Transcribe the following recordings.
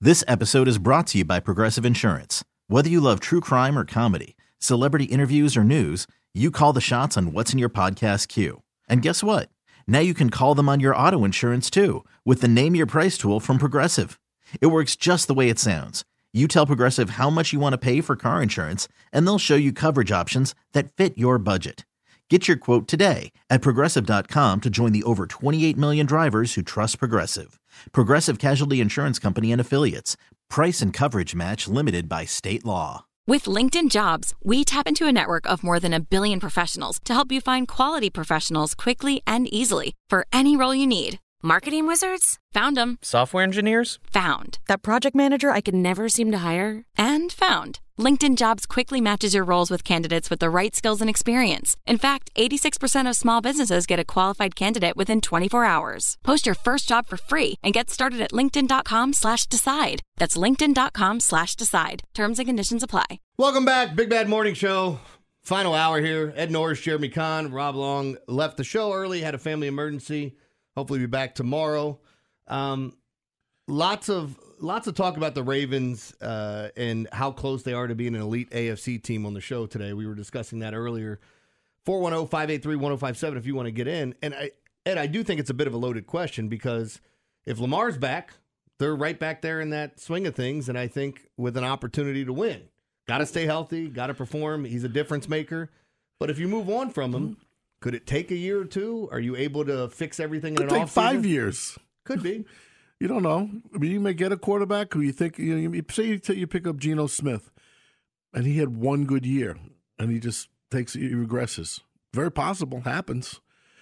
This episode is brought to you by Progressive Insurance. Whether you love true crime or comedy, celebrity interviews or news, you call the shots on what's in your podcast queue. And guess what? Now you can call them on your auto insurance too with the Name Your Price tool from Progressive. It works just the way it sounds. You tell Progressive how much you want to pay for car insurance, and they'll show you coverage options that fit your budget. Get your quote today at Progressive.com to join the over 28 million drivers who trust Progressive. Progressive Casualty Insurance Company and Affiliates. Price and coverage match limited by state law. With LinkedIn Jobs, we tap into a network of more than 1 billion professionals to help you find quality professionals quickly and easily for any role you need. Marketing wizards? Found them. Software engineers? Found. That project manager I could never seem to hire? And found. LinkedIn Jobs quickly matches your roles with candidates with the right skills and experience. In fact, 86% of small businesses get a qualified candidate within 24 hours. Post your first job for free and get started at linkedin.com/decide. That's linkedin.com/decide. Terms and conditions apply. Welcome back. Big Bad Morning Show. Final hour here. Ed Norris, Jeremy Kahn, Rob Long left the show early, had a family emergency. Hopefully be back tomorrow. Lots of talk about the Ravens and how close they are to being an elite AFC team on the show today. We were discussing that earlier. 410-583-1057 if you want to get in. And I do think it's a bit of a loaded question because if Lamar's back, they're right back there in that swing of things, and I think with an opportunity to win. Got to stay healthy, got to perform. He's a difference maker. But if you move on from him, could it take a year or two? Are you able to fix everything in an offseason? Could take 5 years. Could be. You don't know. I mean, you may get a quarterback who you think, say you pick up Geno Smith, and he had one good year, and he regresses. Very possible. Happens.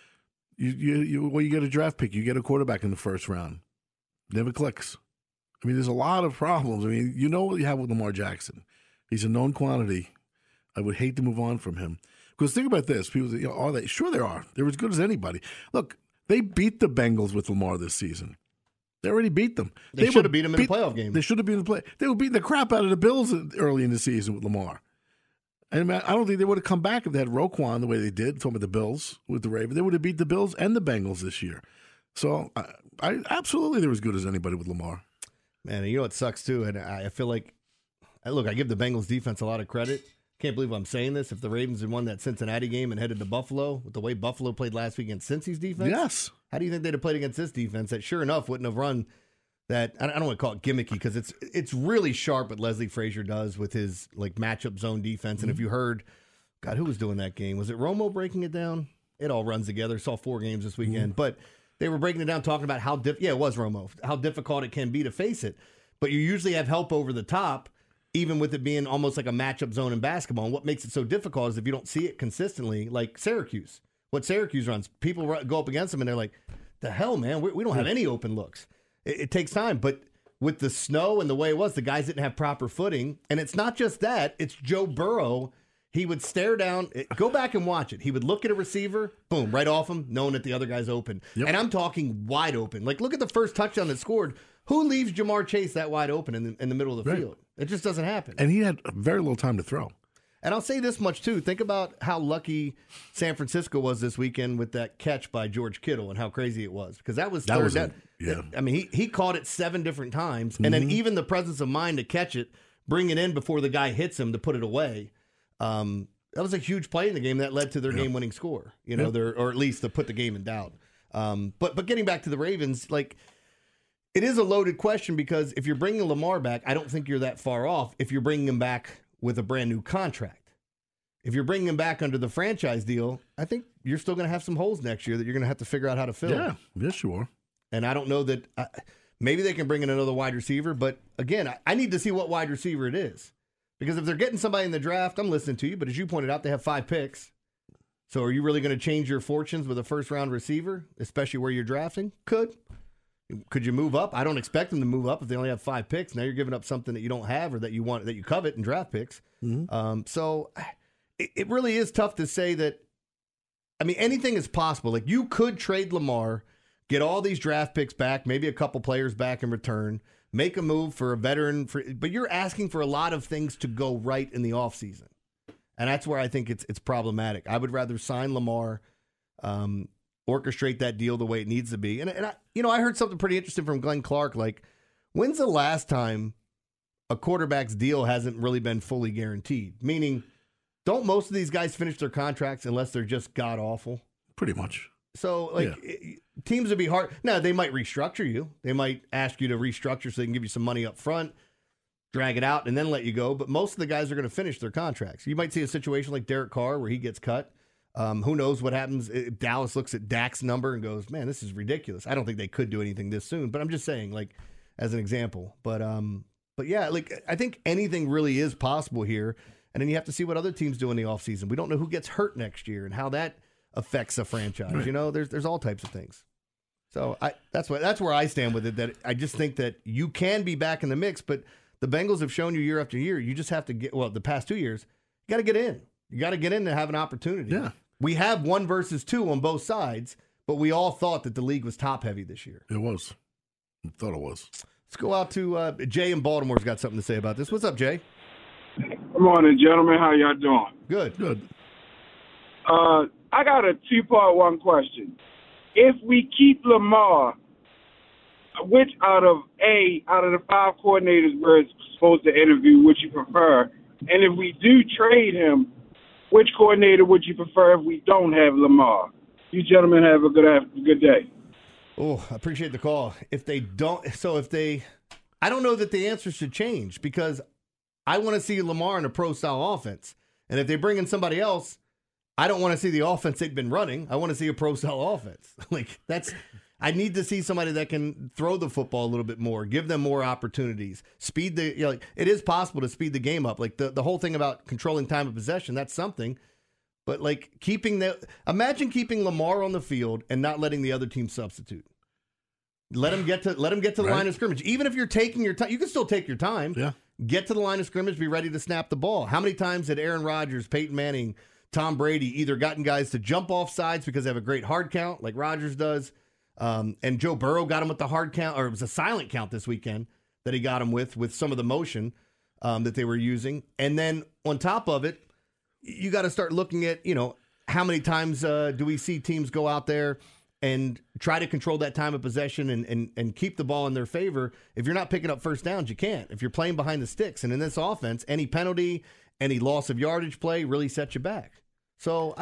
You get a draft pick, you get a quarterback in the first round. Never clicks. I mean, there's a lot of problems. I mean, you know what you have with Lamar Jackson. He's a known quantity. I would hate to move on from him. Because think about this. People say, are they? Sure they are. They're as good as anybody. Look, they beat the Bengals with Lamar this season. They already beat them. They should have beat them in the playoff game. They should have been in the play. They were beating the crap out of the Bills early in the season with Lamar. And I don't think they would have come back if they had Roquan the way they did, talking about the Bills with the Ravens. They would have beat the Bills and the Bengals this year. So I absolutely they're as good as anybody with Lamar. Man, you know what sucks too? And I feel like, look, I give the Bengals defense a lot of credit. Can't believe I'm saying this. If the Ravens had won that Cincinnati game and headed to Buffalo with the way Buffalo played last week against Cincy's defense, yes. How do you think they'd have played against this defense that sure enough wouldn't have run that? I don't want to call it gimmicky because it's really sharp what Leslie Frazier does with his like matchup zone defense. Mm-hmm. And if you heard, God, who was doing that game? Was it Romo breaking it down? It all runs together. Saw 4 games this weekend, but they were breaking it down, talking about how it was Romo, how difficult it can be to face it. But you usually have help over the top, even with it being almost like a matchup zone in basketball. And what makes it so difficult is if you don't see it consistently, like Syracuse. What Syracuse runs, people go up against them and they're like, the hell, man, we don't have any open looks. It takes time. But with the snow and the way it was, the guys didn't have proper footing. And it's not just that. It's Joe Burrow. He would stare down. Go back and watch it. He would look at a receiver, boom, right off him, knowing that the other guy's open. Yep. And I'm talking wide open. Like, look at the first touchdown that scored. Who leaves Jamar Chase that wide open in the middle of the field? It just doesn't happen. And he had very little time to throw. And I'll say this much, too. Think about how lucky San Francisco was this weekend with that catch by George Kittle and how crazy it was. Because that was third down. Yeah. I mean, he caught it 7 different times. And then even the presence of mind to catch it, bring it in before the guy hits him to put it away. That was a huge play in the game that led to their game-winning score. Or at least to put the game in doubt. But getting back to the Ravens, like, it is a loaded question because if you're bringing Lamar back, I don't think you're that far off if you're bringing him back with a brand new contract. If you're bringing him back under the franchise deal, I think you're still going to have some holes next year that you're going to have to figure out how to fill. Yeah, yes, you are. And I don't know that maybe they can bring in another wide receiver, but again, I need to see what wide receiver it is. Because if they're getting somebody in the draft, I'm listening to you, but as you pointed out, they have 5 picks. So are you really going to change your fortunes with a first-round receiver, especially where you're drafting? Could you move up? I don't expect them to move up if they only have 5 picks. Now you're giving up something that you don't have or that you want, that you covet in draft picks. Mm-hmm. So it really is tough to say that. I mean, anything is possible. Like, you could trade Lamar, get all these draft picks back, maybe a couple players back in return, make a move for a veteran. But you're asking for a lot of things to go right in the offseason. And that's where I think it's problematic. I would rather sign Lamar, orchestrate that deal the way it needs to be. And I heard something pretty interesting from Glenn Clark. Like, When's the last time a quarterback's deal hasn't really been fully guaranteed? Meaning, don't most of these guys finish their contracts unless they're just god-awful? Pretty much. So, teams would be hard. Now, they might restructure you. They might ask you to restructure so they can give you some money up front, drag it out, and then let you go. But most of the guys are going to finish their contracts. You might see a situation like Derek Carr where he gets cut. Who knows what happens if Dallas looks at Dak's number and goes, man, this is ridiculous. I don't think they could do anything this soon. But I'm just saying, as an example. But yeah, I think anything really is possible here. And then you have to see what other teams do in the offseason. We don't know who gets hurt next year and how that affects a franchise. Right. There's all types of things. So that's where I stand with it, that I just think that you can be back in the mix, but the Bengals have shown you year after year, you just have to the past 2 years, you got to get in. You got to get in to have an opportunity. Yeah. We have 1 versus 2 on both sides, but we all thought that the league was top heavy this year. It was. I thought it was. Let's go out to Jay in Baltimore's got something to say about this. What's up, Jay? Good morning, gentlemen. How y'all doing? Good. Good. I got a 2-part question. If we keep Lamar, which out of the 5 coordinators we're supposed to interview would you prefer? And if we do trade him, which coordinator would you prefer if we don't have Lamar? You gentlemen have a good day. Oh, I appreciate the call. I don't know that the answer should change because I want to see Lamar in a pro-style offense. And if they bring in somebody else, I don't want to see the offense they've been running. I want to see a pro-style offense. I need to see somebody that can throw the football a little bit more, give them more opportunities, it is possible to speed the game up. The whole thing about controlling time of possession, that's something. But imagine keeping Lamar on the field and not letting the other team substitute. Let him get to the line of scrimmage. Even if you're taking your time, you can still take your time. Yeah. Get to the line of scrimmage, be ready to snap the ball. How many times did Aaron Rodgers, Peyton Manning, Tom Brady either gotten guys to jump off sides because they have a great hard count like Rodgers does, and Joe Burrow got him with the hard count, or it was a silent count this weekend that he got him with some of the motion that they were using. And then on top of it, you got to start looking at, how many times do we see teams go out there and try to control that time of possession and keep the ball in their favor. If you're not picking up first downs, you can't. If you're playing behind the sticks. And in this offense, any penalty, any loss of yardage play really sets you back. So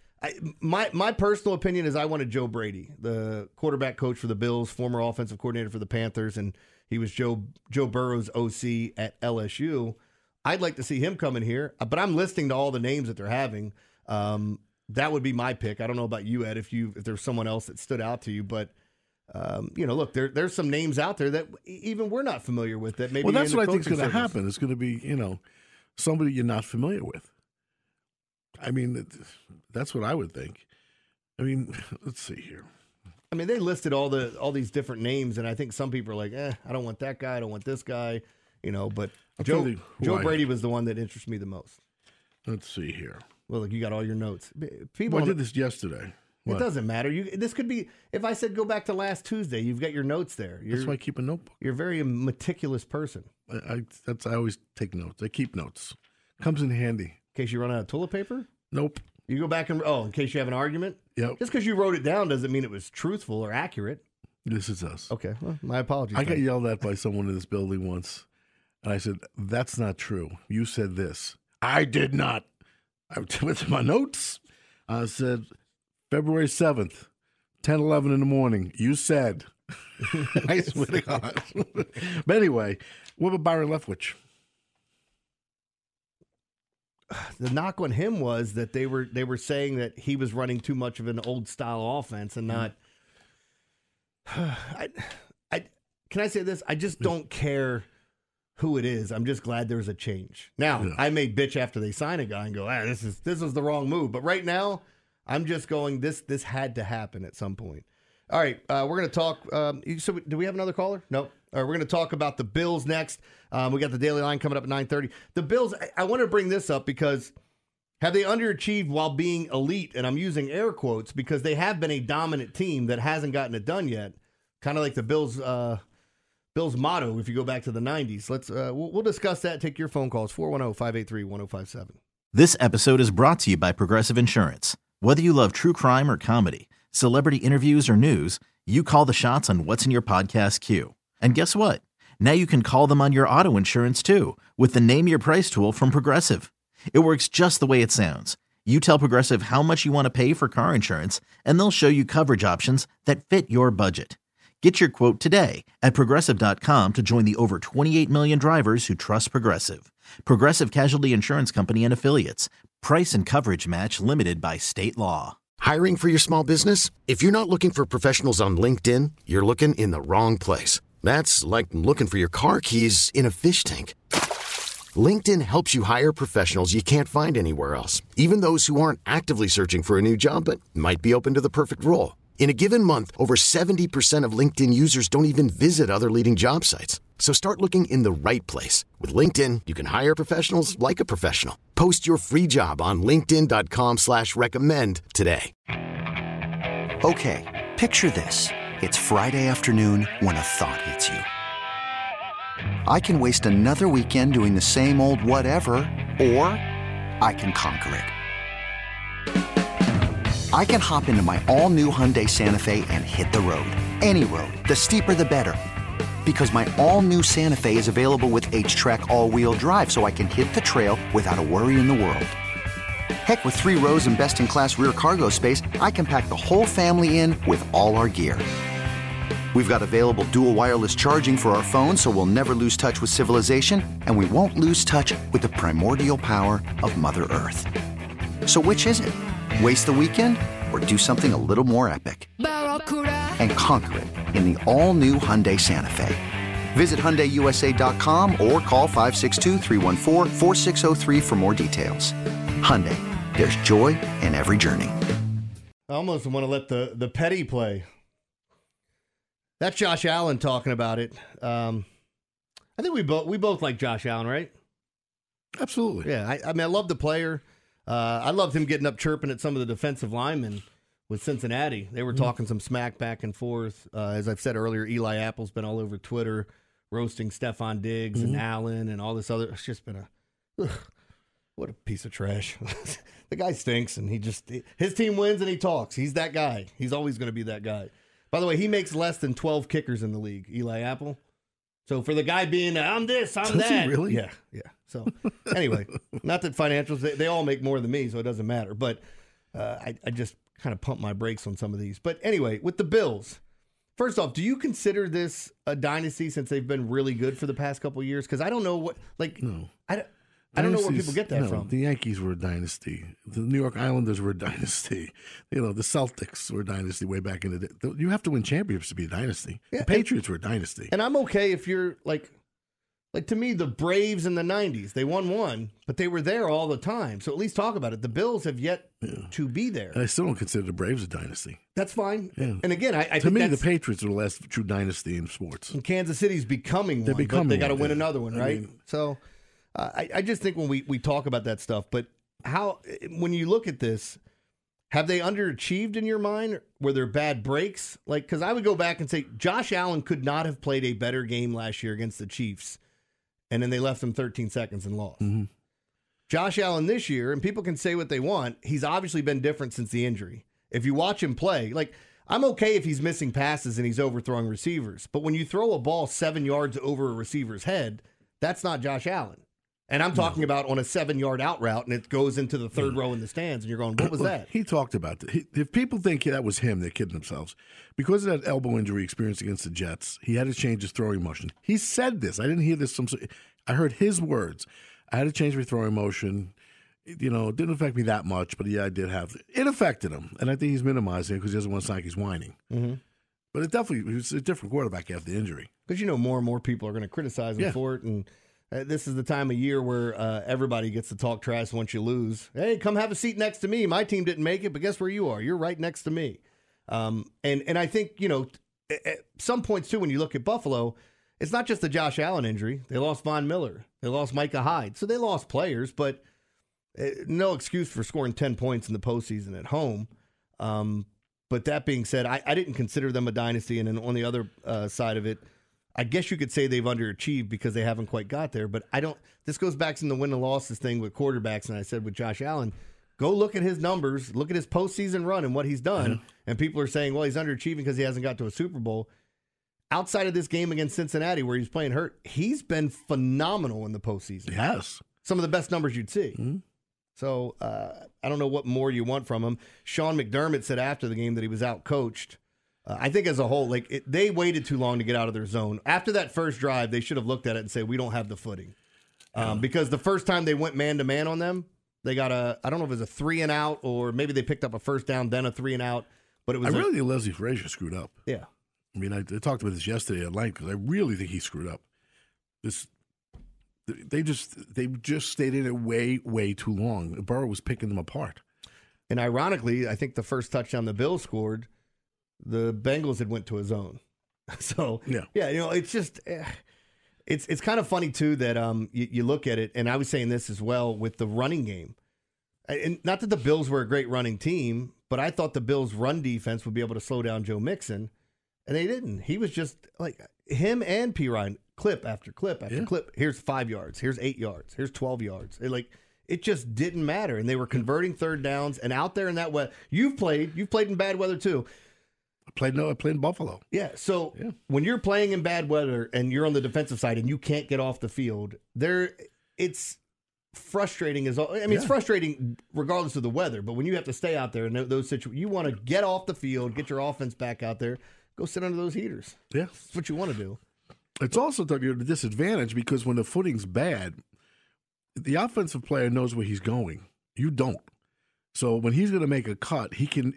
my personal opinion is I wanted Joe Brady, the quarterback coach for the Bills, former offensive coordinator for the Panthers, and he was Joe Burrow's OC at LSU. I'd like to see him come in here, but I'm listening to all the names that they're having. That would be my pick. I don't know about you, Ed, if there's someone else that stood out to you, but look, there's some names out there that even we're not familiar with. That maybe. Well, that's what I think is going to happen. It's going to be somebody you're not familiar with. I mean, that's what I would think. I mean, let's see here. I mean, they listed all these different names, and I think some people are like, I don't want that guy, I don't want this guy, But Joe Brady was the one that interests me the most. Let's see here. Well, look, you got all your notes. I did this yesterday. It doesn't matter. This could be, if I said go back to last Tuesday, you've got your notes there. That's why I keep a notebook. You're a very meticulous person. I always take notes. I keep notes. Comes in handy. In case you run out of toilet paper? Nope. You go back in case you have an argument? Yep. Just because you wrote it down doesn't mean it was truthful or accurate. This is us. Okay. Well, my apologies. I got yelled at by someone in this building once, and I said, that's not true. You said this. I did not. I went to my notes. I said, February 7th, 10:11 in the morning. You said. I swear to God. But anyway, what about Byron Leftwich? The knock on him was that they were saying that he was running too much of an old style offense and not. Can I say this? I just don't care who it is. I'm just glad there's a change. Now, I may bitch after they sign a guy and go, this is the wrong move. But right now, I'm just going, this had to happen at some point. All right, we're going to talk. So do we have another caller? No. We're going to talk about the Bills next. We got the Daily Line coming up at 9:30. The Bills, I want to bring this up because have they underachieved while being elite? And I'm using air quotes because they have been a dominant team that hasn't gotten it done yet. Kind of like the Bills' motto if you go back to the 90s. We'll discuss that. Take your phone calls, 410-583-1057. This episode is brought to you by Progressive Insurance. Whether you love true crime or comedy, celebrity interviews or news, you call the shots on what's in your podcast queue. And guess what? Now you can call them on your auto insurance too with the Name Your Price tool from Progressive. It works just the way it sounds. You tell Progressive how much you want to pay for car insurance, and they'll show you coverage options that fit your budget. Get your quote today at Progressive.com to join the over 28 million drivers who trust Progressive. Progressive Casualty Insurance Company and Affiliates. Price and coverage match limited by state law. Hiring for your small business? If you're not looking for professionals on LinkedIn, you're looking in the wrong place. That's like looking for your car keys in a fish tank. LinkedIn helps you hire professionals you can't find anywhere else, even those who aren't actively searching for a new job but might be open to the perfect role. In a given month, over 70% of LinkedIn users don't even visit other leading job sites. So start looking in the right place. With LinkedIn, you can hire professionals like a professional. Post your free job on linkedin.com/recommend today. Okay, picture this. It's Friday afternoon when a thought hits you. I can waste another weekend doing the same old whatever, or I can conquer it. I can hop into my all-new Hyundai Santa Fe and hit the road. Any road. The steeper, the better. Because my all-new Santa Fe is available with H-Track all-wheel drive, so I can hit the trail without a worry in the world. Heck, with 3 rows and best-in-class rear cargo space, I can pack the whole family in with all our gear. We've got available dual wireless charging for our phones, so we'll never lose touch with civilization, and we won't lose touch with the primordial power of Mother Earth. So which is it? Waste the weekend or do something a little more epic? And conquer it in the all-new Hyundai Santa Fe. Visit HyundaiUSA.com or call 562-314-4603 for more details. Hyundai, there's joy in every journey. I almost want to let the petty play. That's Josh Allen talking about it. I think we both like Josh Allen, right? Absolutely. Yeah, I mean, I love the player. I loved him getting up chirping at some of the defensive linemen with Cincinnati. They were talking some smack back and forth. As I've said earlier, Eli Apple's been all over Twitter roasting Stephon Diggs and Allen and all this other. It's just been what a piece of trash. The guy stinks, and his team wins and he talks. He's that guy. He's always going to be that guy. By the way, he makes less than 12 kickers in the league, Eli Apple. So for the guy being, I'm this, I'm Does that. he really? Yeah. So anyway, not that financials, they all make more than me, so it doesn't matter. But I just kind of pump my brakes on some of these. But anyway, with the Bills, first off, do you consider this a dynasty since they've been really good for the past couple of years? Because I don't know what, no. I don't know where people get that from. The Yankees were a dynasty. The New York Islanders were a dynasty. The Celtics were a dynasty way back in the day. You have to win championships to be a dynasty. Yeah, the Patriots were a dynasty. And I'm okay if you're like to me, the Braves in the 90s, they won one, but they were there all the time. So at least talk about it. The Bills have yet to be there. And I still don't consider the Braves a dynasty. That's fine. Yeah. And again, I to think me, the Patriots are the last true dynasty in sports. And Kansas City's becoming one, but they got to win another one, right? So I just think when we talk about that stuff, but when you look at this, have they underachieved in your mind? Were there bad breaks? Because I would go back and say Josh Allen could not have played a better game last year against the Chiefs, and then they left him 13 seconds and lost. Mm-hmm. Josh Allen this year, and people can say what they want, he's obviously been different since the injury. If you watch him play, I'm okay if he's missing passes and he's overthrowing receivers, but when you throw a ball 7 yards over a receiver's head, that's not Josh Allen. And I'm talking about on a 7-yard out route, and it goes into the third row in the stands, and you're going, what was that? He talked about that. If people think that was him, they're kidding themselves. Because of that elbow injury experienced against the Jets, he had to change his throwing motion. He said this. I didn't hear this. I heard his words. I had to change my throwing motion. It didn't affect me that much, but yeah, I did have it. It affected him, and I think he's minimizing it because he doesn't want to sound like he's whining. Mm-hmm. But it definitely was a different quarterback after the injury. Because more and more people are going to criticize him for it, and this is the time of year where everybody gets to talk trash once you lose. Hey, come have a seat next to me. My team didn't make it, but guess where you are? You're right next to me. And I think, at some points, too, when you look at Buffalo, it's not just the Josh Allen injury. They lost Von Miller. They lost Micah Hyde. So they lost players, but no excuse for scoring 10 points in the postseason at home. But that being said, I didn't consider them a dynasty. And then on the other side of it, I guess you could say they've underachieved because they haven't quite got there. But this goes back to the win and losses thing with quarterbacks. And I said with Josh Allen, go look at his numbers, look at his postseason run and what he's done. Mm-hmm. And people are saying, well, he's underachieving because he hasn't got to a Super Bowl. outside of this game against Cincinnati where he's playing hurt, he's been phenomenal in the postseason. Yes. Some of the best numbers you'd see. Mm-hmm. So I don't know what more you want from him. Sean McDermott said after the game that he was out-coached. I think as a whole, they waited too long to get out of their zone. After that first drive, they should have looked at it and said, we don't have the footing. Because the first time they went man-to-man on them, they got I don't know if it was a 3-and-out or maybe they picked up a first down, then a 3-and-out. But it was I really think Leslie Frazier screwed up. Yeah. I mean, I talked about this yesterday at length because I really think he screwed up. They just stayed in it way too long. Burrow was picking them apart. And ironically, I think the first touchdown the Bills scored, the Bengals had went to a zone. So yeah, it's just it's kind of funny too that you look at it, and I was saying this as well with the running game, and not that the Bills were a great running team, but I thought the Bills' run defense would be able to slow down Joe Mixon, and they didn't. He was just like him and P. Ryan, clip after clip after clip. Here's 5 yards. Here's 8 yards. Here's 12 yards. It just didn't matter, and they were converting third downs and out there in that weather. You've played in bad weather too. I played in Buffalo. Yeah, so when you're playing in bad weather and you're on the defensive side and you can't get off the field, it's frustrating it's frustrating regardless of the weather, but when you have to stay out there in those situations, you want to get off the field, get your offense back out there, go sit under those heaters. Yeah. That's what you want to do. It's also at a disadvantage because when the footing's bad, the offensive player knows where he's going. You don't. So when he's going to make a cut, he can,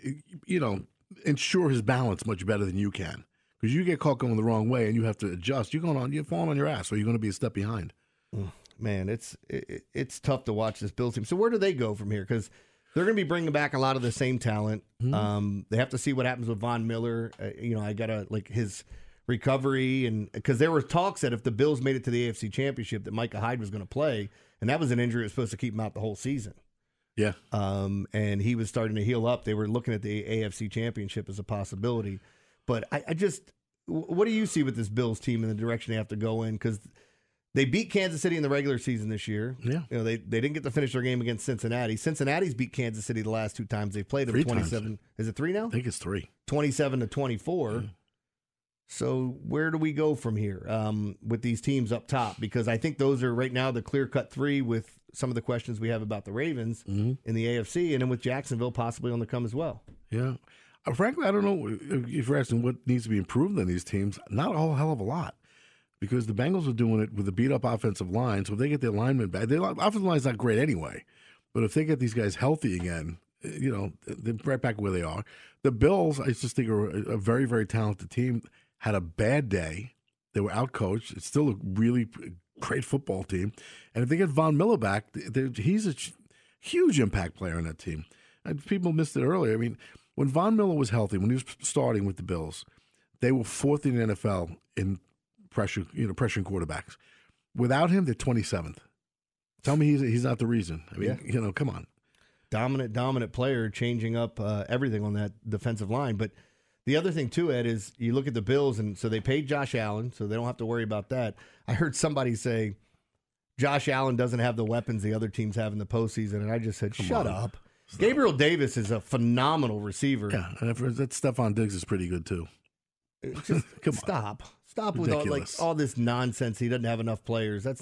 ensure his balance much better than you can. Because you get caught going the wrong way and you have to adjust. You're falling on your ass, or you're going to be a step behind. Man, it's tough to watch this Bills team. So where do they go from here? Because they're going to be bringing back a lot of the same talent. Mm-hmm. They have to see what happens with Von Miller. I got to his recovery, and because there were talks that if the Bills made it to the AFC Championship, that Micah Hyde was going to play, and that was an injury that was supposed to keep him out the whole season. Yeah. And he was starting to heal up. They were looking at the AFC Championship as a possibility. But what do you see with this Bills team in the direction they have to go in? Because they beat Kansas City in the regular season this year. Yeah. They didn't get to finish their game against Cincinnati. Cincinnati's beat Kansas City the last 2 times they've played them. 27. Is it 3 now? I think it's 3. 27-24. Yeah. So where do we go from here with these teams up top? Because I think those are right now the clear-cut 3 with some of the questions we have about the Ravens in the AFC, and then with Jacksonville possibly on the come as well. Yeah. Frankly, I don't know if you're asking what needs to be improved on these teams. Not a whole hell of a lot, because the Bengals are doing it with a beat-up offensive line. So if they get their linemen back, their offensive line's not great anyway. But if they get these guys healthy again, they're right back where they are. The Bills, I just think, are a very, very talented team. Had a bad day. They were outcoached. It's still a really great football team. And if they get Von Miller back, he's a huge impact player on that team. And people missed it earlier. I mean, when Von Miller was healthy, when he was starting with the Bills, they were 4th in the NFL in pressuring quarterbacks. Without him, they're 27th. Tell me he's not the reason. I mean, come on. Dominant player, changing up everything on that defensive line. But the other thing, too, Ed, is you look at the Bills, and so they paid Josh Allen, so they don't have to worry about that. I heard somebody say Josh Allen doesn't have the weapons the other teams have in the postseason, and I just said, shut up. Gabriel Davis is a phenomenal receiver. Yeah, and that Stephon Diggs is pretty good, too. Just stop. Stop ridiculous. With all this nonsense. He doesn't have enough players. That's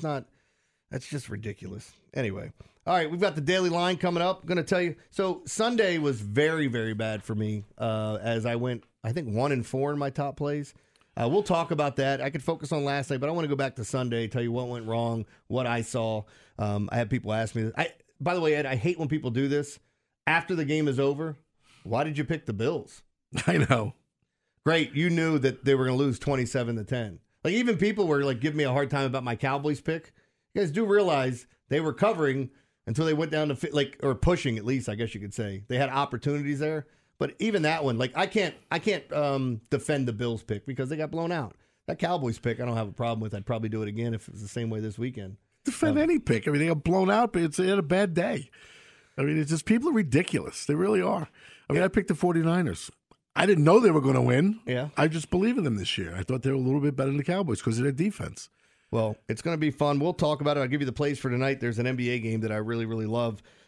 just ridiculous. Anyway. All right, we've got the Daily Line coming up. I'm going to tell you. So Sunday was very, very bad for me as I went, I think, 1-4 in my top plays. We'll talk about that. I could focus on last night, but I want to go back to Sunday, tell you what went wrong, what I saw. I had people ask me. By the way, Ed, I hate when people do this. After the game is over, why did you pick the Bills? I know. Great. You knew that they were going to lose 27-10. Even people were giving me a hard time about my Cowboys pick. You guys do realize they were covering until they went down to or pushing, at least, I guess you could say. They had opportunities there. But even that one, I can't defend the Bills pick because they got blown out. That Cowboys pick, I don't have a problem with. I'd probably do it again if it was the same way this weekend. Defend any pick. I mean, they got blown out, but they had a bad day. I mean, it's just people are ridiculous. They really are. I mean, I picked the 49ers. I didn't know they were going to win. Yeah. I just believe in them this year. I thought they were a little bit better than the Cowboys because of their defense. Well, it's going to be fun. We'll talk about it. I'll give you the plays for tonight. There's an NBA game that I really, really love.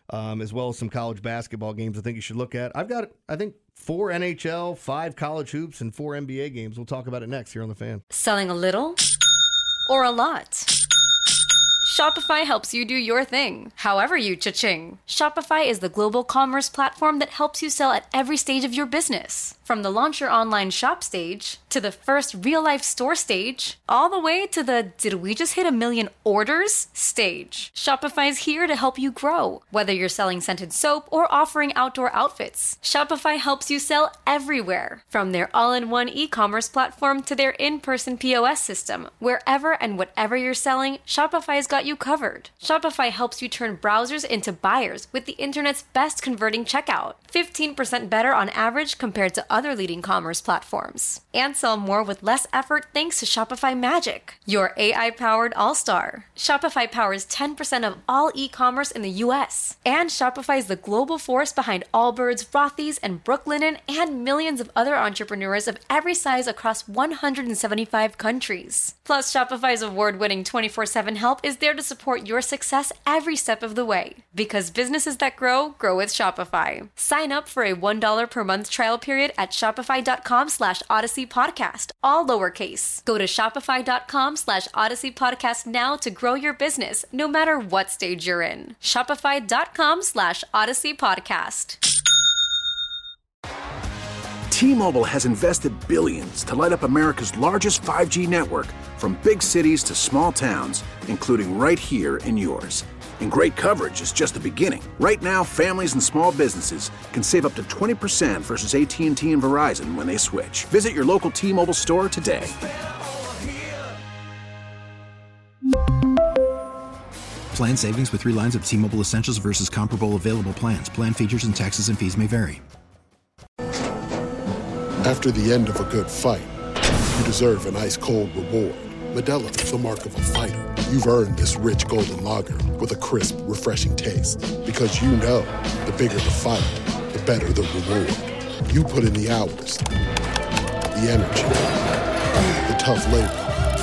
as well as some college basketball games I think you should look at. I've got, I think, 4 NHL, 5 college hoops, and 4 NBA games. We'll talk about it next here on The Fan. Selling a little or a lot? Shopify helps you do your thing, however you cha-ching. Shopify is the global commerce platform that helps you sell at every stage of your business. From the launch your online shop stage, to the first real-life store stage, all the way to the did we just hit 1 million orders stage. Shopify's here to help you grow. Whether you're selling scented soap or offering outdoor outfits, Shopify helps you sell everywhere. From their all-in-one e-commerce platform to their in-person POS system, wherever and whatever you're selling, Shopify's got you covered. Shopify helps you turn browsers into buyers with the internet's best converting checkout. 15% better on average compared to other leading commerce platforms. And sell more with less effort thanks to Shopify Magic, your AI-powered all-star. Shopify powers 10% of all e-commerce in the U.S. And Shopify is the global force behind Allbirds, Rothy's, and Brooklinen, and millions of other entrepreneurs of every size across 175 countries. Plus, Shopify's award-winning 24/7 help is there to support your success every step of the way. Because businesses that grow, grow with Shopify. Sign up for a $1 per month trial period at shopify.com/Odyssey Podcast, all lowercase. Go to shopify.com/Odyssey Podcast now to grow your business, no matter what stage you're in. Shopify.com/Odyssey Podcast. T-Mobile has invested billions to light up America's largest 5G network, from big cities to small towns, including right here in yours. And great coverage is just the beginning. Right now, families and small businesses can save up to 20% versus AT&T and Verizon when they switch. Visit your local T-Mobile store today. Plan savings with 3 lines of T-Mobile Essentials versus comparable available plans. Plan features and taxes and fees may vary. After the end of a good fight, you deserve an ice-cold reward. Modelo is the mark of a fighter. You've earned this rich golden lager with a crisp, refreshing taste. Because you know, the bigger the fight, the better the reward. You put in the hours, the energy, the tough labor.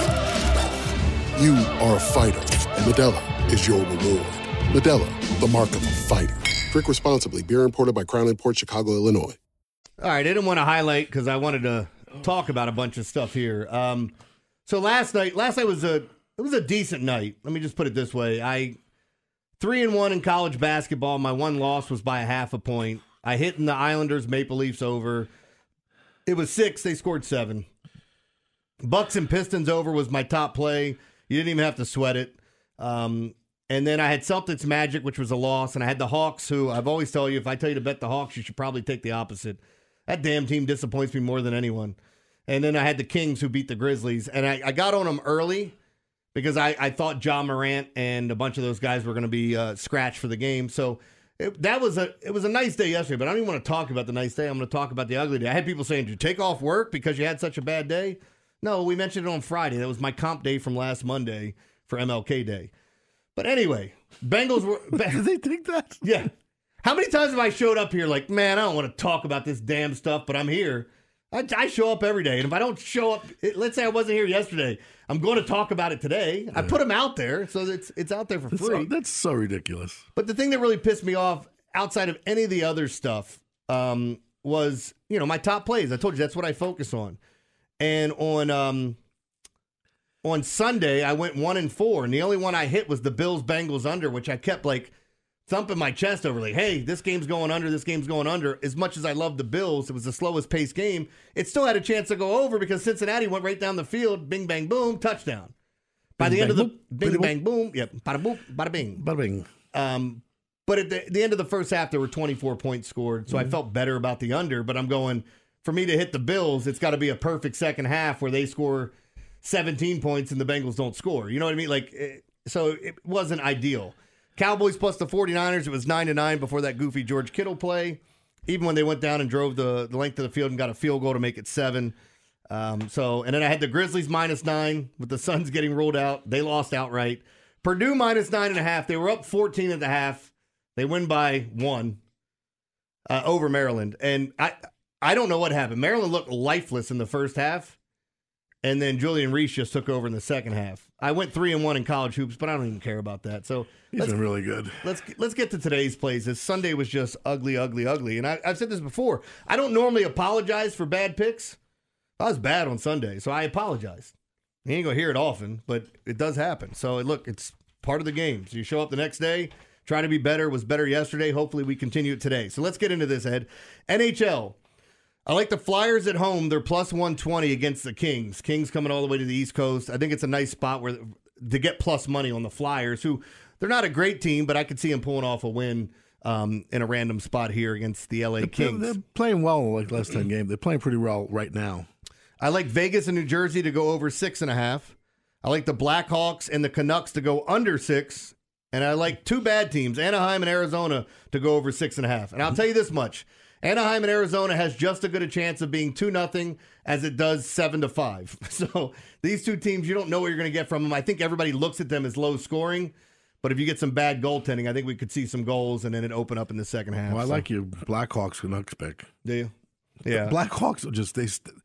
You are a fighter, and Modelo is your reward. Modelo, the mark of a fighter. Drink responsibly. Beer imported by Crown Imports, Chicago, Illinois. All right, I didn't want to highlight because I wanted to talk about a bunch of stuff here. So last night was a decent night. Let me just put it this way: 3-1 in college basketball. My one loss was by 0.5 point. I hit in the Islanders Maple Leafs over. It was 6. They scored 7. Bucks and Pistons over was my top play. You didn't even have to sweat it. And then I had Celtics Magic, which was a loss, and I had the Hawks, who I've always told you, if I tell you to bet the Hawks, you should probably take the opposite. That damn team disappoints me more than anyone. And then I had the Kings, who beat the Grizzlies. And I got on them early because I thought Ja Morant and a bunch of those guys were going to be scratched for the game. So it was a nice day yesterday, but I don't even want to talk about the nice day. I'm going to talk about the ugly day. I had people saying, did you take off work because you had such a bad day? No, we mentioned it on Friday. That was my comp day from last Monday for MLK Day. But anyway, Bengals were... Did they think that? Yeah. How many times have I showed up here like, man, I don't want to talk about this damn stuff, but I'm here. I show up every day, and if I don't show up, let's say I wasn't here yesterday, I'm going to talk about it today. Yeah. I put them out there, so it's out there for free. That's so ridiculous. But the thing that really pissed me off, outside of any of the other stuff, was my top plays. I told you that's what I focus on. And on Sunday, I went 1-4, and the only one I hit was the Bills-Bengals under, which I kept thumping my chest over, hey, this game's going under, this game's going under. As much as I love the Bills, it was the slowest paced game. It still had a chance to go over because Cincinnati went right down the field, bing, bang, boom, touchdown. By the end of the bing, bang, boom, yep, bada boom, bada bing. Bada bing. But at the end of the first half, there were 24 points scored, so I felt better about the under. But I'm going, for me to hit the Bills, it's got to be a perfect second half where they score 17 points and the Bengals don't score. You know what I mean? So it wasn't ideal. Cowboys plus the 49ers, it was 9-9 before that goofy George Kittle play. Even when they went down and drove the length of the field and got a field goal to make it 7. And then I had the Grizzlies -9 with the Suns getting ruled out. They lost outright. Purdue -9.5. They were up 14 at the half. They win by 1 over Maryland. And I don't know what happened. Maryland looked lifeless in the first half. And then Julian Reese just took over in the second half. I went 3-1 in college hoops, but I don't even care about that. So he's been really good. Let's get to today's plays. This Sunday was just ugly, ugly, ugly. And I've said this before. I don't normally apologize for bad picks. I was bad on Sunday, so I apologize. You ain't going to hear it often, but it does happen. So, look, it's part of the game. So you show up the next day, try to be better, was better yesterday. Hopefully we continue it today. So let's get into this, Ed. NHL. I like the Flyers at home. They're plus 120 against the Kings. Kings coming all the way to the East Coast. I think it's a nice spot where to get plus money on the Flyers, who they're not a great team, but I could see them pulling off a win in a random spot here against the LA Kings. They're playing well like last 10 games. They're playing pretty well right now. I like Vegas and New Jersey to go over 6.5. I like the Blackhawks and the Canucks to go under 6. And I like two bad teams, Anaheim and Arizona, to go over 6.5. And I'll tell you this much. Anaheim and Arizona has just as good a chance of being 2-0 as it does 7-5. So these two teams, you don't know what you're going to get from them. I think everybody looks at them as low scoring. But if you get some bad goaltending, I think we could see some goals and then it open up in the second half. Well, I like your Blackhawks Canucks pick. Do you? Yeah. The Blackhawks are just,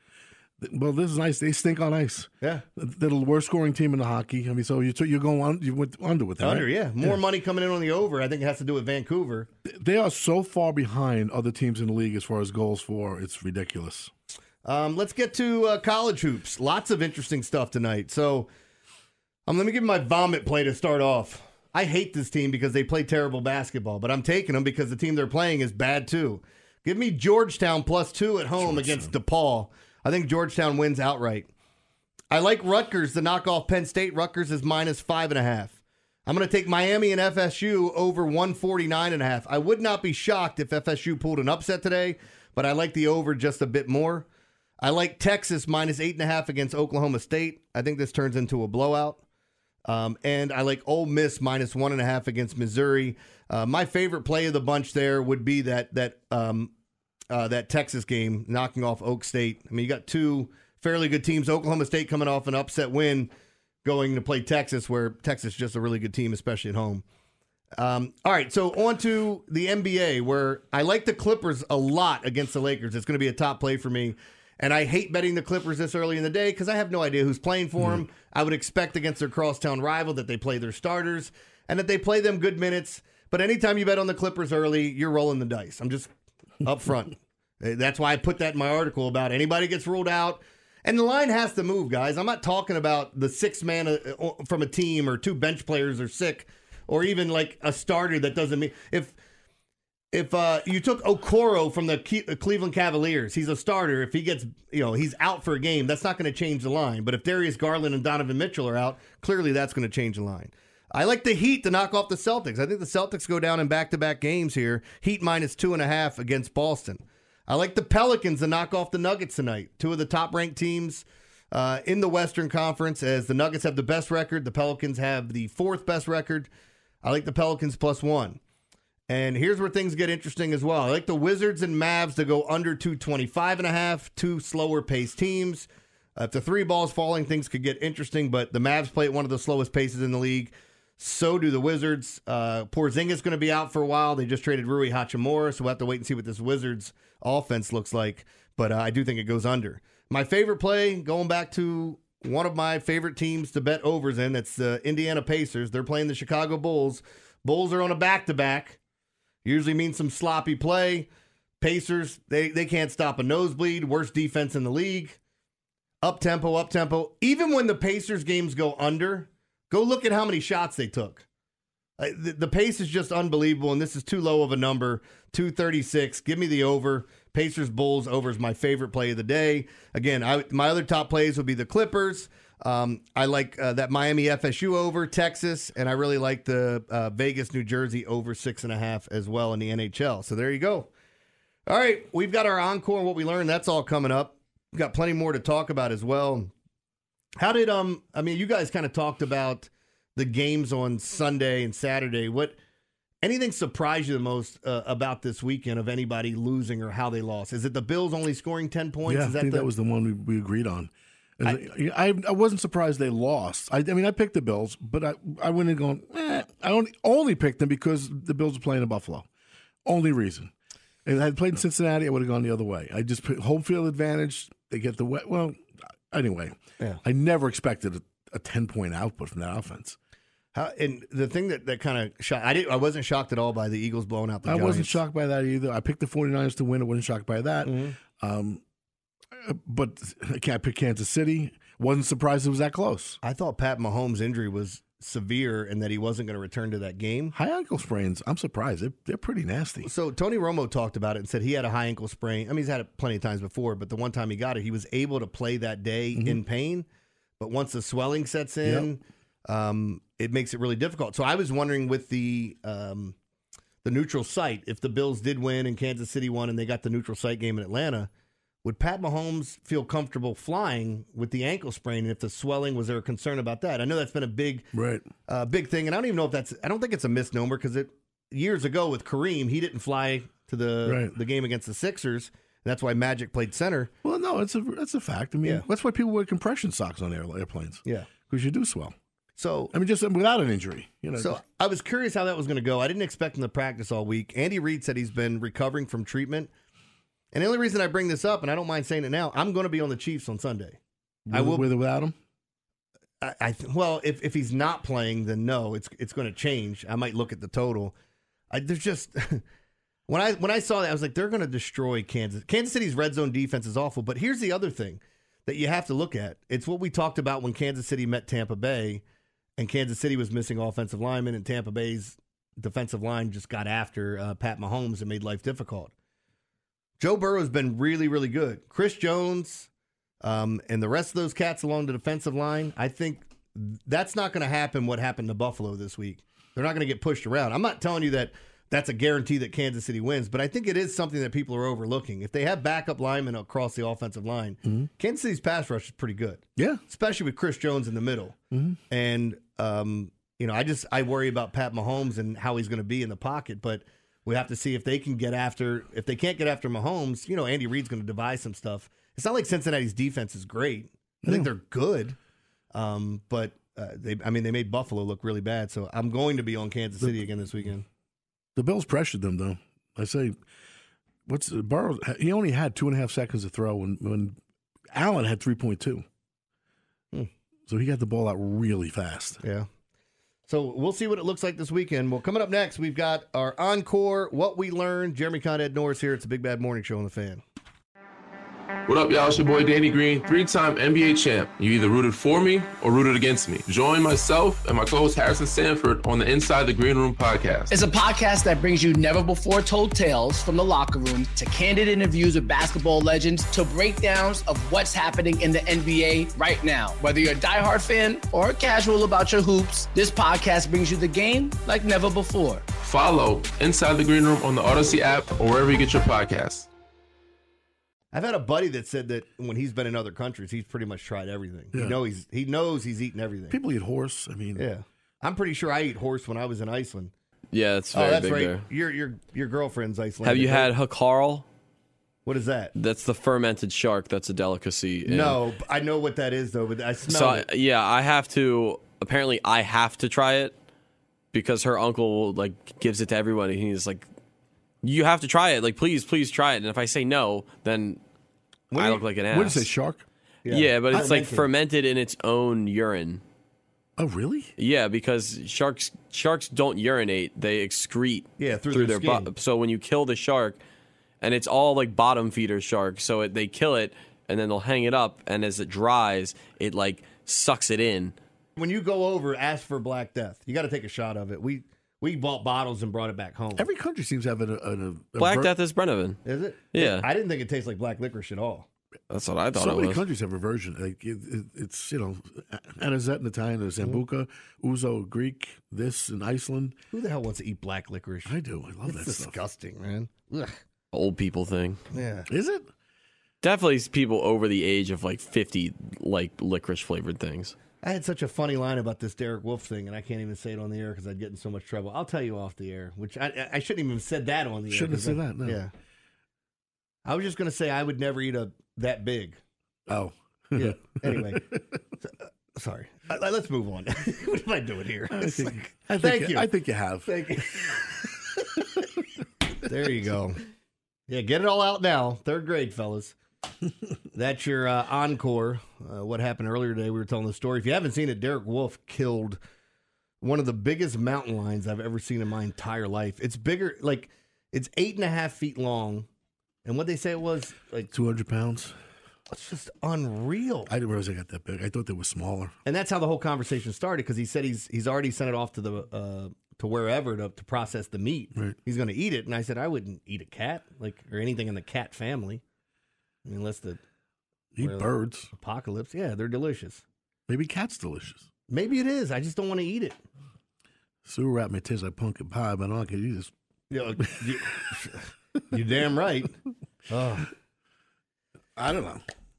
well, this is nice. They stink on ice. Yeah. They're the worst scoring team in the hockey. I mean, so you're going on. You went under with that. Under, right? yeah. More money coming in on the over. I think it has to do with Vancouver. They are so far behind other teams in the league as far as goals for. It's ridiculous. Let's get to college hoops. Lots of interesting stuff tonight. So let me give you my vomit play to start off. I hate this team because they play terrible basketball, but I'm taking them because the team they're playing is bad too. Give me Georgetown +2 at home against DePaul. I think Georgetown wins outright. I like Rutgers to knock off Penn State. Rutgers is -5.5. I'm going to take Miami and FSU over 149.5. I would not be shocked if FSU pulled an upset today, but I like the over just a bit more. I like Texas -8.5 against Oklahoma State. I think this turns into a blowout. And I like Ole Miss -1.5 against Missouri. My favorite play of the bunch there would be that Texas game, knocking off Oak State. I mean, you got two fairly good teams. Oklahoma State coming off an upset win, going to play Texas, where Texas is just a really good team, especially at home. All right, so on to the NBA, where I like the Clippers a lot against the Lakers. It's going to be a top play for me. And I hate betting the Clippers this early in the day because I have no idea who's playing for them. I would expect against their crosstown rival that they play their starters and that they play them good minutes. But anytime you bet on the Clippers early, you're rolling the dice. I'm just up front. That's why I put that in my article about anybody gets ruled out. And the line has to move, guys. I'm not talking about the sixth man from a team or two bench players are sick or even like a starter that doesn't mean if you took Okoro from the Cleveland Cavaliers, he's a starter. If he gets, he's out for a game, that's not going to change the line. But if Darius Garland and Donovan Mitchell are out, clearly that's going to change the line. I like the Heat to knock off the Celtics. I think the Celtics go down in back-to-back games here. Heat -2.5 against Boston. I like the Pelicans to knock off the Nuggets tonight. Two of the top-ranked teams in the Western Conference, as the Nuggets have the best record. The Pelicans have the fourth best record. I like the Pelicans +1. And here's where things get interesting as well. I like the Wizards and Mavs to go under 225.5, two slower-paced teams. If the three ball's falling, things could get interesting, but the Mavs play at one of the slowest paces in the league. So do the Wizards. Porzingis going to be out for a while. They just traded Rui Hachimura, so we'll have to wait and see what this Wizards offense looks like. But I do think it goes under. My favorite play, going back to one of my favorite teams to bet overs in, it's the Indiana Pacers. They're playing the Chicago Bulls. Bulls are on a back-to-back. Usually means some sloppy play. Pacers, they can't stop a nosebleed. Worst defense in the league. Up-tempo. Even when the Pacers games go under, go look at how many shots they took. The pace is just unbelievable, and this is too low of a number. 236. Give me the over. Pacers Bulls over is my favorite play of the day. Again, my other top plays would be the Clippers. I like that Miami FSU over, Texas, and I really like the Vegas New Jersey over 6.5 as well in the NHL. So there you go. All right, we've got our encore and what we learned. That's all coming up. We've got plenty more to talk about as well. How did you guys kind of talked about the games on Sunday and Saturday. Anything surprised you the most about this weekend of anybody losing or how they lost? Is it the Bills only scoring 10 points? Yeah, I think that was the one we agreed on. And I wasn't surprised they lost. I picked the Bills, but I went in going, I only picked them because the Bills were playing in Buffalo. Only reason. If I had played in Cincinnati, I would have gone the other way. I just put home field advantage. They get the wet. Well, Anyway, I never expected a 10-point output from that offense. And the thing that kind of shocked, I wasn't shocked at all by the Eagles blowing out the Giants. I wasn't shocked by that either. I picked the 49ers to win. I wasn't shocked by that. But I can't pick Kansas City. Wasn't surprised it was that close. I thought Pat Mahomes' injury was severe and that he wasn't going to return to that game. High ankle sprains, I'm surprised. They're pretty nasty. So Tony Romo talked about it and said he had a high ankle sprain. I mean, he's had it plenty of times before, but the one time he got it, he was able to play that day in pain. But once the swelling sets in, it makes it really difficult. So I was wondering with the neutral site, if the Bills did win and Kansas City won and they got the neutral site game in Atlanta, would Pat Mahomes feel comfortable flying with the ankle sprain? And if the swelling, was there a concern about that? I know that's been a big thing. And I don't even know if I don't think it's a misnomer because years ago with Kareem, he didn't fly to the game against the Sixers. And that's why Magic played center. Well, no, that's a fact. I mean, that's why people wear compression socks on airplanes. Yeah. Because you do swell. So, I mean, just without an injury. So I was curious how that was going to go. I didn't expect him to practice all week. Andy Reid said he's been recovering from treatment. And the only reason I bring this up, and I don't mind saying it now, I'm going to be on the Chiefs on Sunday. I will with or without him. Well, if he's not playing, then no, it's going to change. I might look at the total. There's just when I saw that, I was like, they're going to destroy Kansas. Kansas City's red zone defense is awful. But here's the other thing that you have to look at. It's what we talked about when Kansas City met Tampa Bay, and Kansas City was missing offensive linemen, and Tampa Bay's defensive line just got after Pat Mahomes and made life difficult. Joe Burrow's been really, really good. Chris Jones and the rest of those cats along the defensive line, I think that's not going to happen what happened to Buffalo this week. They're not going to get pushed around. I'm not telling you that that's a guarantee that Kansas City wins, but I think it is something that people are overlooking. If they have backup linemen across the offensive line, Kansas City's pass rush is pretty good. Yeah. Especially with Chris Jones in the middle. And, I worry about Pat Mahomes and how he's going to be in the pocket, but we have to see if they can get after. If they can't get after Mahomes, Andy Reid's going to devise some stuff. It's not like Cincinnati's defense is great. I think they're good, but they made Buffalo look really bad. So I'm going to be on Kansas City again this weekend. The Bills pressured them, though. I say, Burrow? He only had 2.5 seconds to throw when Allen had 3.2. So he got the ball out really fast. Yeah. So we'll see what it looks like this weekend. Well, coming up next, we've got our encore, What We Learned. Jeremy Conn, Ed Norris here. It's a Big Bad Morning Show on The Fan. What up, y'all? It's your boy Danny Green, 3-time NBA champ. You either rooted for me or rooted against me. Join myself and my co-host Harrison Sanford on the Inside the Green Room podcast. It's a podcast that brings you never-before-told tales from the locker room to candid interviews with basketball legends to breakdowns of what's happening in the NBA right now. Whether you're a diehard fan or casual about your hoops, this podcast brings you the game like never before. Follow Inside the Green Room on the Odyssey app or wherever you get your podcasts. I've had a buddy that said that when he's been in other countries, he's pretty much tried everything. Yeah. He knows he's eaten everything. People eat horse. Yeah. I'm pretty sure I ate horse when I was in Iceland. Yeah, that's very big right. there. Your girlfriend's Icelandic. Have you had hakarl? What is that? That's the fermented shark. That's a delicacy. No, I know what that is though, but I smell it. Yeah, I have to. Apparently, I have to try it because her uncle gives it to everybody. He's like, you have to try it. Please try it. And if I say no, then I look like an ass. What is it, shark? Yeah, but it's fermented in its own urine. Oh, really? Yeah, because sharks don't urinate; they excrete. Through their skin. So when you kill the shark, and it's all bottom feeder sharks, so they kill it and then they'll hang it up, and as it dries, it sucks it in. When you go over, ask for Black Death. You got to take a shot of it. We bought bottles and brought it back home. Every country seems to have a Black Death is Brennivin. Is it? Yeah. I didn't think it tastes like black licorice at all. That's what I thought. So many countries have a version. It's Anisette in Italian, there's Sambuca, Ouzo Greek, this in Iceland. Who the hell wants to eat black licorice? I do. I love that stuff. Disgusting, man. Ugh. Old people thing. Yeah. Is it? Definitely people over the age of 50 licorice flavored things. I had such a funny line about this Derek Wolfe thing, and I can't even say it on the air because I'd get in so much trouble. I'll tell you off the air, which I shouldn't even have said that on the air. Shouldn't have said that, no. Yeah. I was just going to say I would never eat that big. Oh. Yeah. Anyway. Sorry. Let's move on. What am I doing here? Thank you. I think you have. Thank you. There you go. Yeah, get it all out now. 3rd grade, fellas. That's your encore. What happened earlier today, we were telling the story. If you haven't seen it, Derek Wolfe killed one of the biggest mountain lions I've ever seen in my entire life. It's bigger, like it's 8.5 feet long. And what they say it was like 200 pounds. It's just unreal. I didn't realize they got that big. I thought they were smaller. And that's how the whole conversation started, because he said he's already sent it off to the to wherever to process the meat. Right. He's going to eat it, and I said I wouldn't eat a cat, or anything in the cat family, unless eat birds. Apocalypse. Yeah, they're delicious. Maybe cat's delicious. Maybe it is. I just don't want to eat it. Sewer rat may taste like pumpkin pie, but I don't can eat this. Yeah, you're damn right. Oh. I don't know.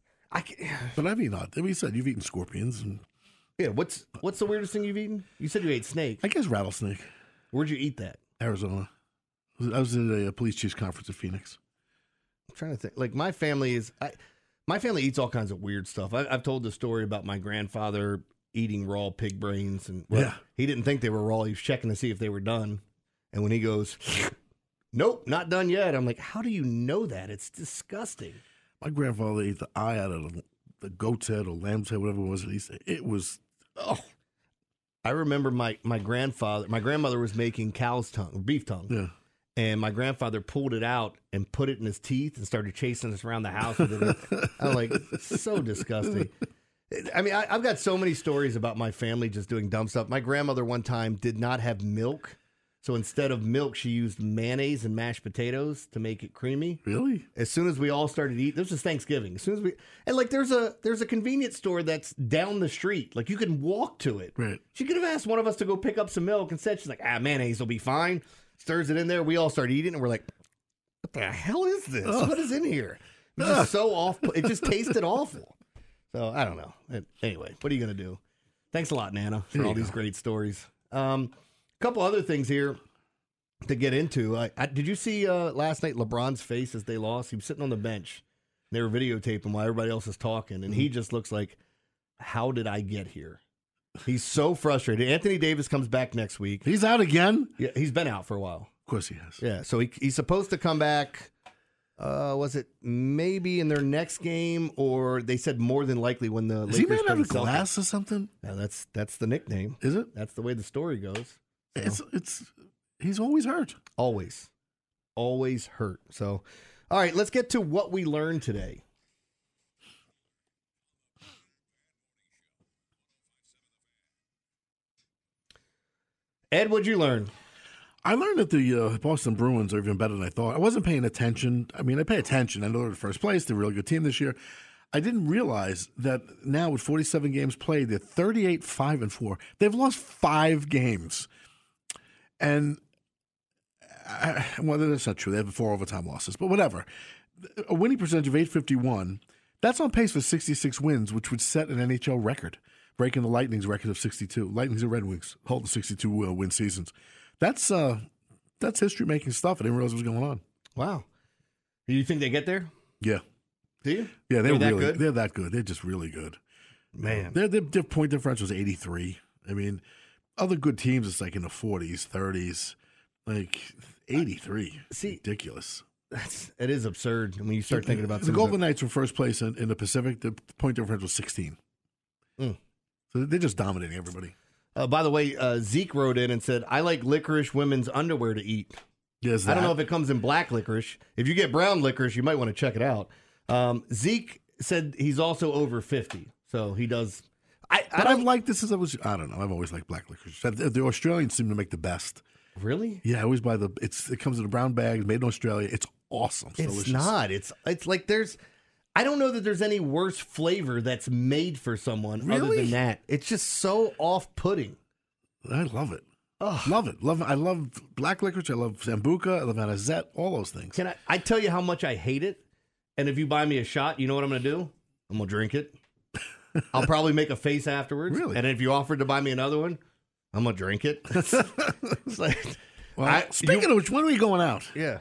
But I've eaten odd. I mean, you said you've eaten scorpions. And yeah, what's the weirdest thing you've eaten? You said you ate snake. I guess rattlesnake. Where'd you eat that? Arizona. I was at a police chief's conference in Phoenix. I'm trying to think. Like, my family eats all kinds of weird stuff. I've told the story about my grandfather eating raw pig brains, and he didn't think they were raw. He was checking to see if they were done, and when he goes, "Nope, not done yet," I'm like, "How do you know that? It's disgusting." My grandfather ate the eye out of the goat's head or lamb's head, whatever it was. He said it was. Oh, I remember my grandmother was making beef tongue. Yeah. And my grandfather pulled it out and put it in his teeth and started chasing us around the house with it. I'm like, so disgusting. I mean, I've got so many stories about my family just doing dumb stuff. My grandmother one time did not have milk. So instead of milk, she used mayonnaise and mashed potatoes to make it creamy. Really? As soon as we all started eating, this was Thanksgiving. As soon as there's a convenience store that's down the street. Like, you can walk to it. Right. She could have asked one of us to go pick up some milk. Instead, she's like, mayonnaise will be fine. Stirs it in there. We all start eating, and we're like, what the hell is this? Ugh. What is in here? It's just so off. It just tasted awful. So I don't know. Anyway, what are you going to do? Thanks a lot, Nana, for all these great stories. Couple other things here to get into. Did you see last night LeBron's face as they lost? He was sitting on the bench. They were videotaping while everybody else is talking, and he just looks like, how did I get here? He's so frustrated. Anthony Davis comes back next week. He's out again? Yeah, he's been out for a while. Of course he has. Yeah, so he's supposed to come back, was it maybe in their next game, or they said more than likely when the Lakers he made out of play the glass Celtics. or something? Yeah, that's the nickname. Is it? That's the way the story goes. So. He's always hurt. Always hurt. So, all right, let's get to what we learned today. Ed, what'd you learn? I learned that the Boston Bruins are even better than I thought. I wasn't paying attention. I mean, I pay attention. I know they're in first place. They're a really good team this year. I didn't realize that now with 47 games played, they're 38-5-4. They've lost 5 games. And, well, that's not true. They have 4 overtime losses, but whatever. A winning percentage of .851, that's on pace for 66 wins, which would set an NHL record, breaking the Lightning's record of 62. Lightning's and Red Wings hold the 62 win seasons. That's history making stuff. I didn't realize what was going on. Wow. Do you think they get there? Yeah. Do you? Yeah, they're that really good? They're that good. They're just really good. Man. Their point differential was 83. I mean, other good teams, it's like in the 40s, 30s, like 83. See, ridiculous. It is absurd when you start thinking about the Golden Knights were first place in the Pacific. The point differential was 16. So they're just dominating everybody. By the way, Zeke wrote in and said, I like licorice women's underwear to eat. Yes, I don't know if it comes in black licorice. If you get brown licorice, you might want to check it out. Zeke said he's also over 50, so he does. I've liked this since I was. I don't know. I've always liked black licorice. The Australians seem to make the best. Really? Yeah, I always buy it comes in a brown bag, made in Australia. It's awesome. It's delicious. Not. It's like I don't know that there's any worse flavor that's made for someone other than that. It's just so off-putting. I love it. Oh, love it. I love black licorice. I love Sambuca. I love Anisette. All those things. Can I tell you how much I hate it? And if you buy me a shot, you know what I'm going to do? I'm going to drink it. I'll probably make a face afterwards. Really? And if you offered to buy me another one, I'm going to drink it. It's like, speaking of which, when are we going out? Yeah.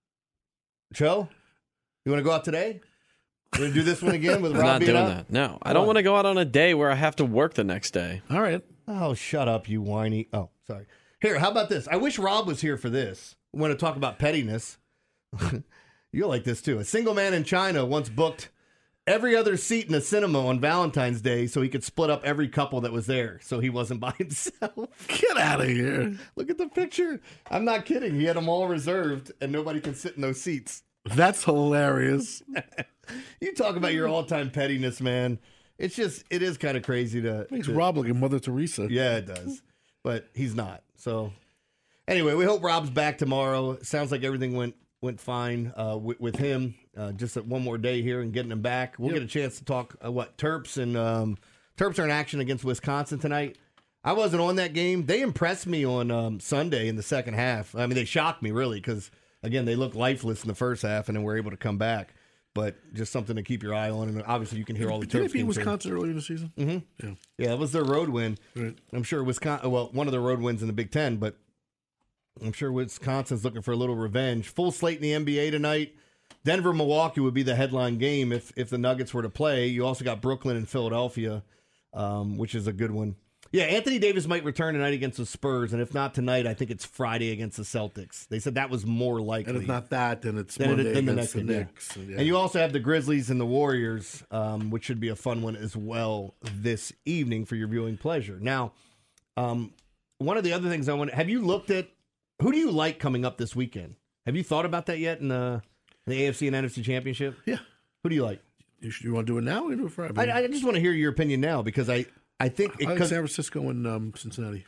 Joe, you want to go out today? You want to do this one again with Rob? I'm not doing that. No, I don't want to go out on a day where I have to work the next day. All right. Oh, shut up, you whiny. Oh, sorry. Here, how about this? I wish Rob was here for this. I want to talk about pettiness. You'll like this, too. A single man in China once booked every other seat in the cinema on Valentine's Day so he could split up every couple that was there so he wasn't by himself. Get out of here. Look at the picture. I'm not kidding. He had them all reserved and nobody can sit in those seats. That's hilarious. You talk about your all-time pettiness, man. It is kind of crazy to... Makes Rob look like Mother Teresa. Yeah, it does. But he's not. So anyway, we hope Rob's back tomorrow. Sounds like everything went fine with him. Just one more day here and getting him back. We'll get a chance to talk Terps and Terps are in action against Wisconsin tonight. I wasn't on that game. They impressed me on Sunday in the second half. I mean, they shocked me really because again they looked lifeless in the first half and then were able to come back. But just something to keep your eye on, and obviously you can hear all the Terps. Did they beat Wisconsin earlier in the season? Mm-hmm. Yeah, that was their road win. Right. I'm sure Wisconsin. Well, one of the road wins in the Big Ten, but I'm sure Wisconsin's looking for a little revenge. Full slate in the NBA tonight. Denver-Milwaukee would be the headline game if the Nuggets were to play. You also got Brooklyn and Philadelphia, which is a good one. Yeah, Anthony Davis might return tonight against the Spurs, and if not tonight, I think it's Friday against the Celtics. They said that was more likely. And if not that, then it's Monday against the Knicks. Yeah. And you also have the Grizzlies and the Warriors, which should be a fun one as well this evening for your viewing pleasure. Now, one of the other things I want to... Have you looked at... Who do you like coming up this weekend? Have you thought about that yet in the AFC and NFC Championship? Yeah. Who do you like? You want to do it now or do it Friday? I just want to hear your opinion now because I think I like San Francisco and Cincinnati.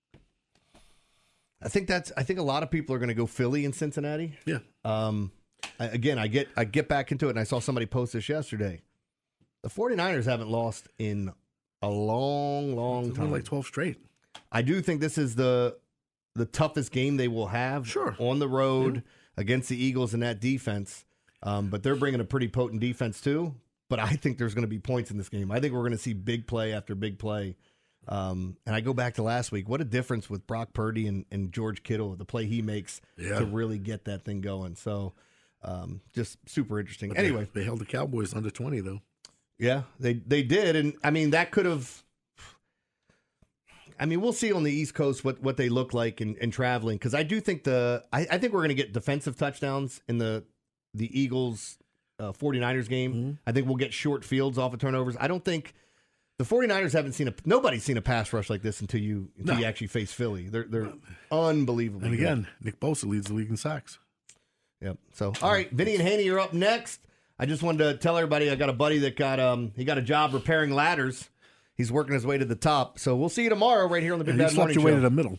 I think a lot of people are going to go Philly and Cincinnati. Yeah. I get back into it, and I saw somebody post this yesterday. The 49ers haven't lost in a long time. Like 12 straight. I do think this is the toughest game they will have on the road against the Eagles and that defense. But they're bringing a pretty potent defense too. But I think there's going to be points in this game. I think we're going to see big play after big play. And I go back to last week. What a difference with Brock Purdy and George Kittle, the play he makes to really get that thing going. So just super interesting. But anyway. They held the Cowboys under 20, though. Yeah, they did. And, I mean, that could have... I mean, we'll see on the East Coast what they look like in traveling. Because I do think I think we're going to get defensive touchdowns in the Eagles 49ers game. Mm-hmm. I think we'll get short fields off of turnovers. I don't think the 49ers nobody's seen a pass rush like this until you actually face Philly. They're unbelievable. And again, Nick Bosa leads the league in sacks. Yep. So, all right, Vinny and Haney, you're up next. I just wanted to tell everybody I got a buddy that got a job repairing ladders. He's working his way to the top. So we'll see you tomorrow right here on the Big Bad Morning Show. You slept your way to the middle.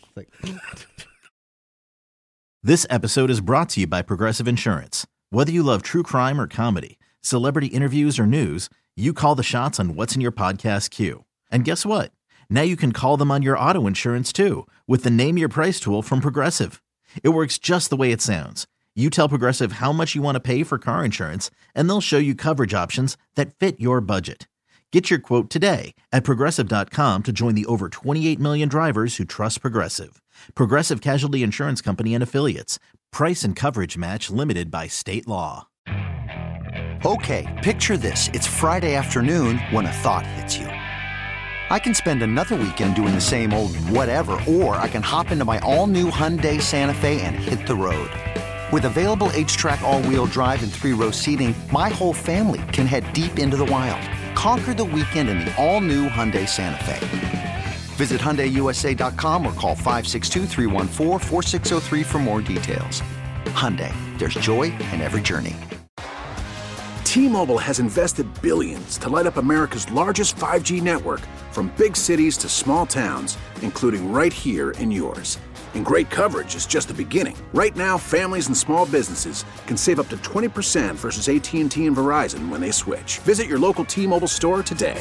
This episode is brought to you by Progressive Insurance. Whether you love true crime or comedy, celebrity interviews or news, you call the shots on what's in your podcast queue. And guess what? Now you can call them on your auto insurance too with the Name Your Price tool from Progressive. It works just the way it sounds. You tell Progressive how much you want to pay for car insurance, and they'll show you coverage options that fit your budget. Get your quote today at Progressive.com to join the over 28 million drivers who trust Progressive. Progressive Casualty Insurance Company and Affiliates. Price and coverage match limited by state law. Okay, picture this. It's Friday afternoon when a thought hits you. I can spend another weekend doing the same old whatever, or I can hop into my all-new Hyundai Santa Fe and hit the road. With available H-Track all-wheel drive and 3-row seating, my whole family can head deep into the wild. Conquer the weekend in the all-new Hyundai Santa Fe. Visit HyundaiUSA.com or call 562-314-4603 for more details. Hyundai, there's joy in every journey. T-Mobile has invested billions to light up America's largest 5G network, from big cities to small towns, including right here in yours. And great coverage is just the beginning. Right now, families and small businesses can save up to 20% versus AT&T and Verizon when they switch. Visit your local T-Mobile store today.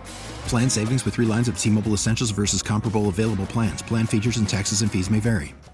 Plan savings with 3 lines of T-Mobile Essentials versus comparable available plans. Plan features and taxes and fees may vary.